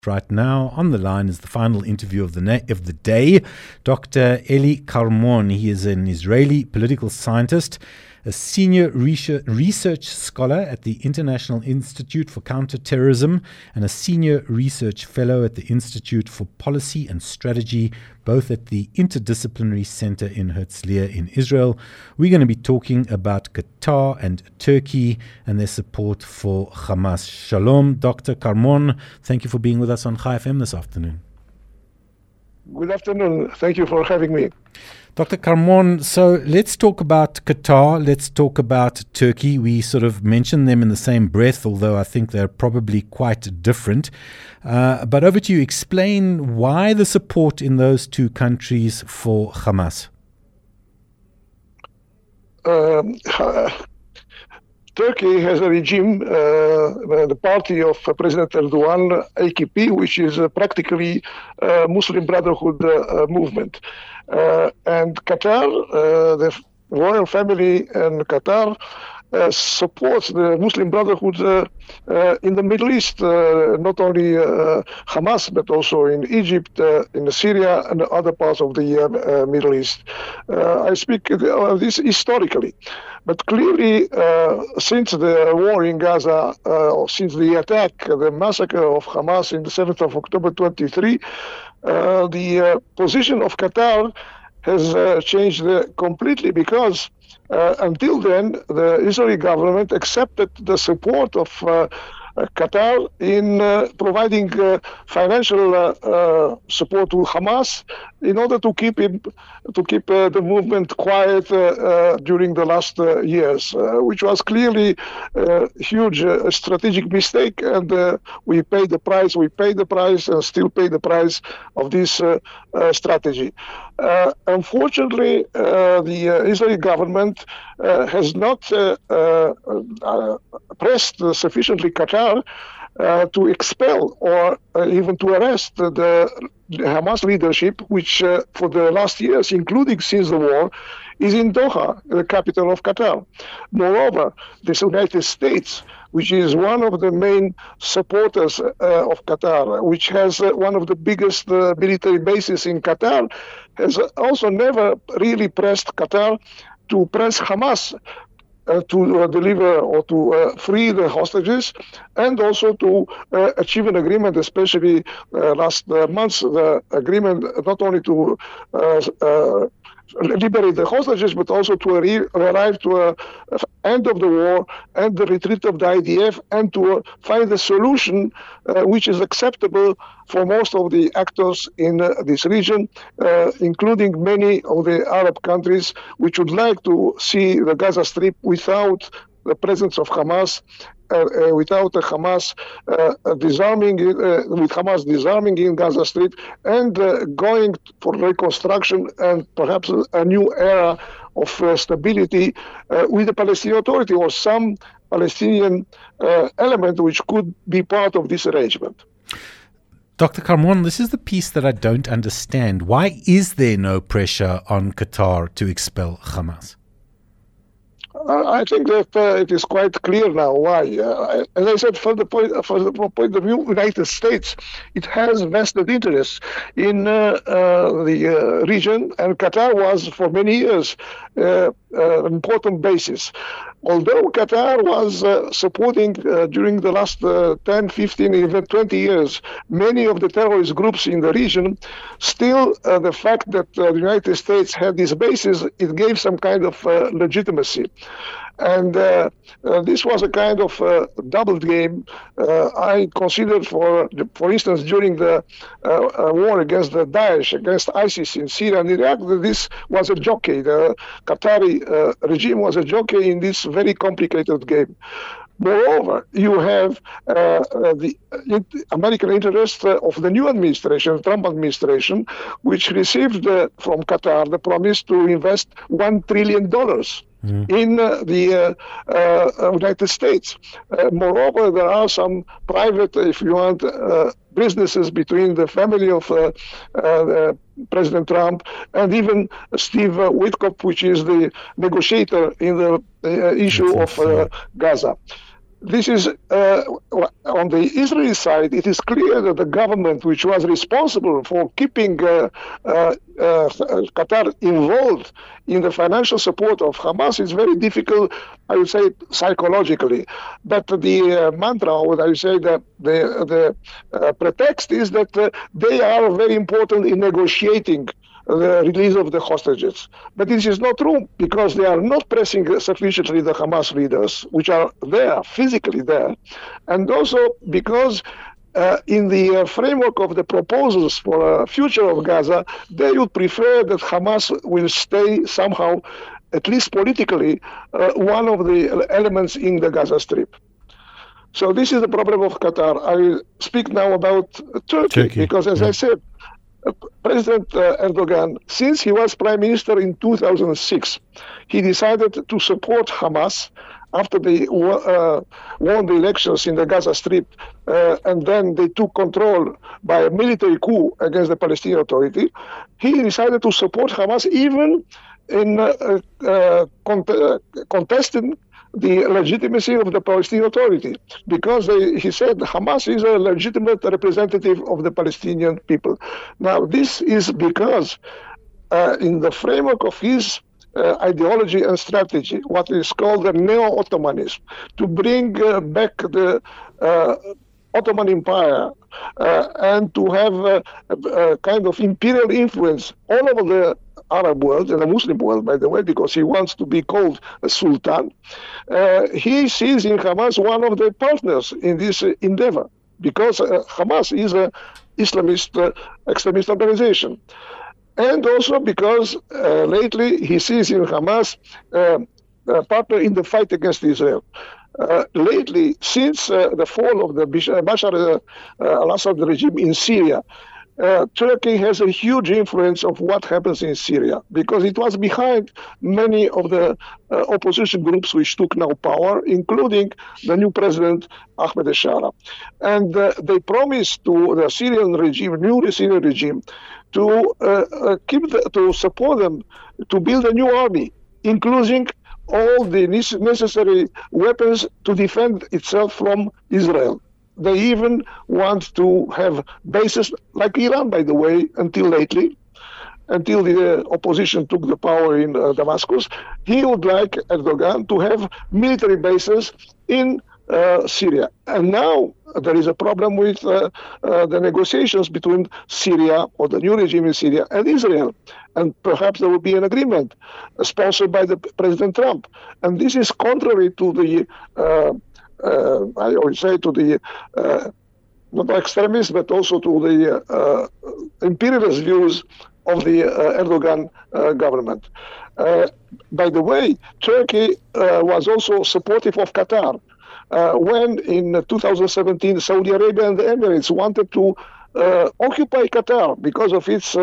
Right now, on the line is the final interview of the day. Dr. Eli Carmon. He is an Israeli political scientist, a senior research scholar at the International Institute for Counterterrorism, and a senior research fellow at the Institute for Policy and Strategy, both at the Interdisciplinary Center in Herzliya in Israel. We're going to be talking about Qatar and Turkey and their support for Hamas. Shalom, Dr. Carmon. Thank you for being with us on Chai FM this afternoon. Good afternoon. Thank you for having me. Dr. Carmon, so let's talk about Qatar, let's talk about Turkey. We sort of mention them in the same breath, although I think they're probably quite different. But over to you, explain why the support in those two countries for Hamas. Turkey has a regime, the party of President Erdogan, AKP, which is practically a Muslim Brotherhood movement. And Qatar, the royal family in Qatar, supports the Muslim Brotherhood in the Middle East, not only Hamas, but also in Egypt, in Syria, and other parts of the Middle East. I speak this historically. But clearly, since the war in Gaza, since the attack, the massacre of Hamas in the 7th of October 23, the position of Qatar has changed completely because until then, the Israeli government accepted the support of Qatar in providing financial support to Hamas in order to keep the movement quiet during the last years, which was clearly a huge strategic mistake, and we paid the price. We paid the price and still pay the price of this strategy. Unfortunately, the Israeli government has not pressed sufficiently Qatar to expel or even to arrest the Hamas leadership, which for the last years, including since the war, is in Doha, the capital of Qatar. Moreover, the United States, which is one of the main supporters of Qatar, which has one of the biggest military bases in Qatar, has also never really pressed Qatar to press Hamas to deliver or to free the hostages, and also to achieve an agreement, especially last month, the agreement not only to liberate the hostages, but also to arrive to an end of the war and the retreat of the IDF, and to find a solution which is acceptable for most of the actors in this region, including many of the Arab countries, which would like to see the Gaza Strip without the presence of Hamas, without Hamas disarming, with Hamas disarming in Gaza Strip, and going for reconstruction and perhaps a new era of stability with the Palestinian Authority or some Palestinian element which could be part of this arrangement. Dr. Carmon, this is the piece that I don't understand. Why is there no pressure on Qatar to expel Hamas? I think that it is quite clear now why. As I said, from the point of view of the United States, it has vested interests in the region, and Qatar was for many years an important basis. Although Qatar was supporting during the last 10, 15, even 20 years, many of the terrorist groups in the region, still the fact that the United States had these bases, it gave some kind of legitimacy. And this was a kind of double game. I considered, for instance, during the war against the Daesh, against ISIS in Syria and Iraq, that this was a jockey. The Qatari regime was a jockey in this very complicated game. Moreover, you have the American interest of the new administration, Trump administration, which received from Qatar the promise to invest $1 trillion in the United States. Moreover, there are some private, if you want, businesses between the family of President Trump and even Steve Witkoff, which is the negotiator in the issue of Gaza. This is on the Israeli side. It is clear that the government, which was responsible for keeping Qatar involved in the financial support of Hamas, is very difficult, I would say, psychologically. But the mantra, or I would say the pretext, is that they are very important in negotiating the release of the hostages. But this is not true, because they are not pressing sufficiently the Hamas leaders, which are there, physically there, and also because in the framework of the proposals for a future of Gaza, they would prefer that Hamas will stay somehow, at least politically, one of the elements in the Gaza Strip. So this is the problem of Qatar. I speak now about Turkey. Because as I said, President Erdogan, since he was prime minister in 2006, he decided to support Hamas after they won the elections in the Gaza Strip, and then they took control by a military coup against the Palestinian Authority. He decided to support Hamas even in contesting the legitimacy of the Palestinian Authority, because he said Hamas is a legitimate representative of the Palestinian people. Now, this is because in the framework of his ideology and strategy, what is called the neo-Ottomanism, to bring back the Ottoman Empire and to have a kind of imperial influence all over the Arab world and the Muslim world, by the way, because he wants to be called a sultan. He sees in Hamas one of the partners in this endeavor, because Hamas is an Islamist extremist organization. And also because lately he sees in Hamas a partner in the fight against Israel. Lately, since the fall of the Bashar al-Assad regime in Syria, Turkey has a huge influence of what happens in Syria, because it was behind many of the opposition groups which took now power, including the new president, Ahmed al-Shara. And they promised to the Syrian regime, new Syrian regime, to to support them, to build a new army, including all the necessary weapons to defend itself from Israel. They even want to have bases like Iran, by the way, until lately, until the opposition took the power in Damascus. He would like Erdogan to have military bases in Syria. And now there is a problem with the negotiations between Syria, or the new regime in Syria, and Israel. And perhaps there will be an agreement sponsored by President Trump. And this is contrary to the I always say to the not extremists, but also to the imperialist views of the Erdogan government. By the way, Turkey was also supportive of Qatar. When in 2017, Saudi Arabia and the Emirates wanted to occupy Qatar because of its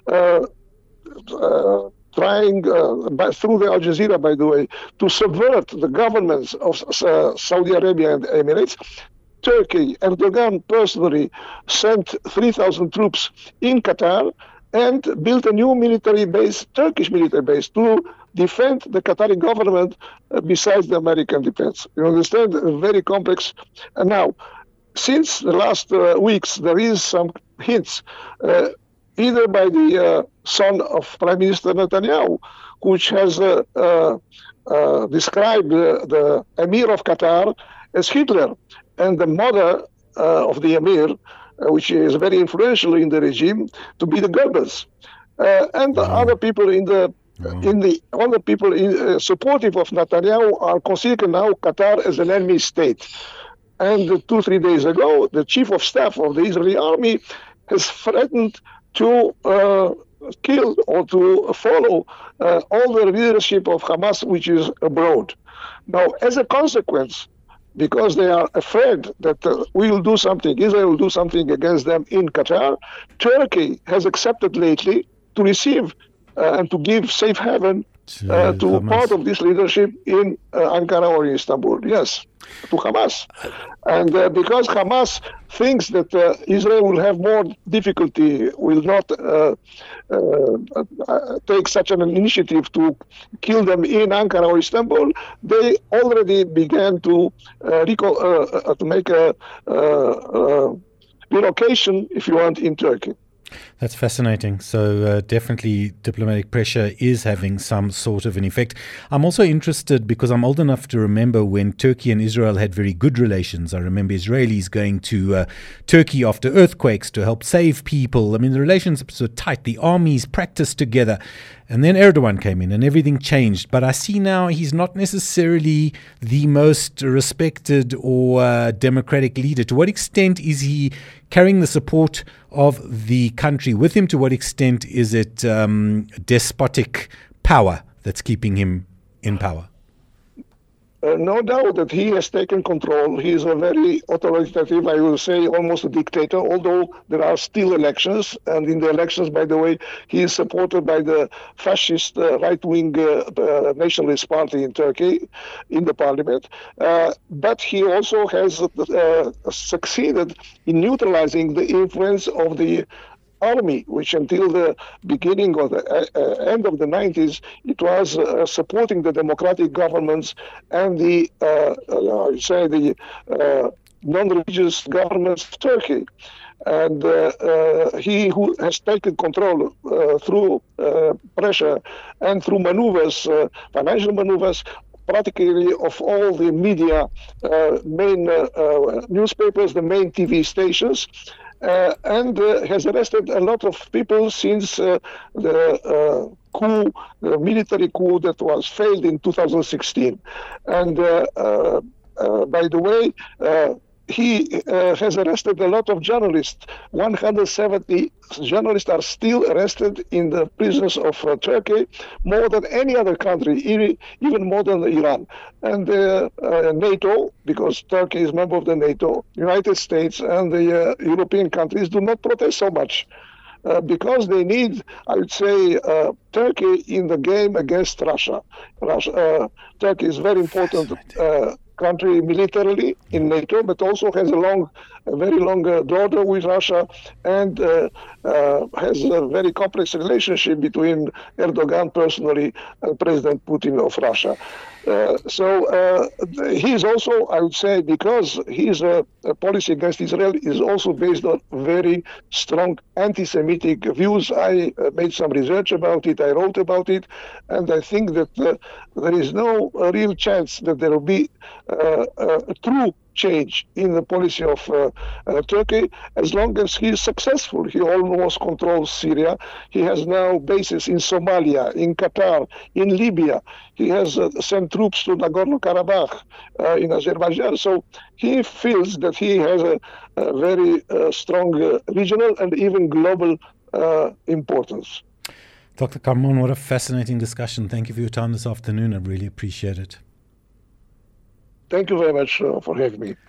trying through the Al Jazeera, by the way, to subvert the governments of Saudi Arabia and Emirates, Turkey, Erdogan personally sent 3,000 troops in Qatar and built a new military base, Turkish military base, to defend the Qatari government besides the American defense. You understand? Very complex. And now, since the last weeks, there is some hints either by the son of Prime Minister Netanyahu, which has described the Emir of Qatar as Hitler, and the mother of the Emir, which is very influential in the regime, to be the Goebbels. And the other people other people supportive of Netanyahu are considering now Qatar as an enemy state. And 2-3 days ago, the chief of staff of the Israeli army has threatened to kill or to follow all the leadership of Hamas, which is abroad. Now, as a consequence, because they are afraid that we will do something, Israel will do something against them in Qatar, Turkey has accepted lately to receive and to give safe haven to part of this leadership in Ankara or Istanbul. Yes, to Hamas. And because Hamas thinks that Israel will have more difficulty, will not take such an initiative to kill them in Ankara or Istanbul, they already began to make a relocation, if you want, in Turkey. That's fascinating. So definitely diplomatic pressure is having some sort of an effect. I'm also interested because I'm old enough to remember when Turkey and Israel had very good relations. I remember Israelis going to Turkey after earthquakes to help save people. I mean, the relationships were tight. The armies practiced together. And then Erdogan came in and everything changed. But I see now he's not necessarily the most respected or democratic leader. To what extent is he carrying the support of the country with him? To what extent is it despotic power that's keeping him in power? No doubt that he has taken control. He is a very authoritative, I will say, almost a dictator, although there are still elections. And in the elections, by the way, he is supported by the fascist right-wing nationalist party in Turkey in the parliament. But he also has succeeded in neutralizing the influence of the army, which until the beginning or the end of the 90s, it was supporting the democratic governments and the, non-religious governments of Turkey. And he who has taken control through pressure and through maneuvers, financial maneuvers, practically of all the media, main newspapers, the main TV stations, and has arrested a lot of people since the military coup that was failed in 2016. And by the way, he has arrested a lot of journalists. 170 journalists are still arrested in the prisons of Turkey, more than any other country, even more than Iran. And NATO, because Turkey is a member of the NATO, United States and the European countries do not protest so much. Because they need, I would say, Turkey in the game against Russia. Turkey is very important country militarily in NATO, but also has a very long border with Russia, and has a very complex relationship between Erdogan personally and President Putin of Russia. So he's also, I would say, because his policy against Israel is also based on very strong anti-Semitic views. I made some research about it, I wrote about it, and I think that there is no real chance that there will be a true change in the policy of Turkey as long as he is successful. He almost controls Syria. He has now bases in Somalia, in Qatar, in Libya. He has sent troops to Nagorno-Karabakh in Azerbaijan. So he feels that he has a very strong regional and even global importance. Dr. Karmon, what a fascinating discussion. Thank you for your time this afternoon. I really appreciate it. Thank you very much for having me.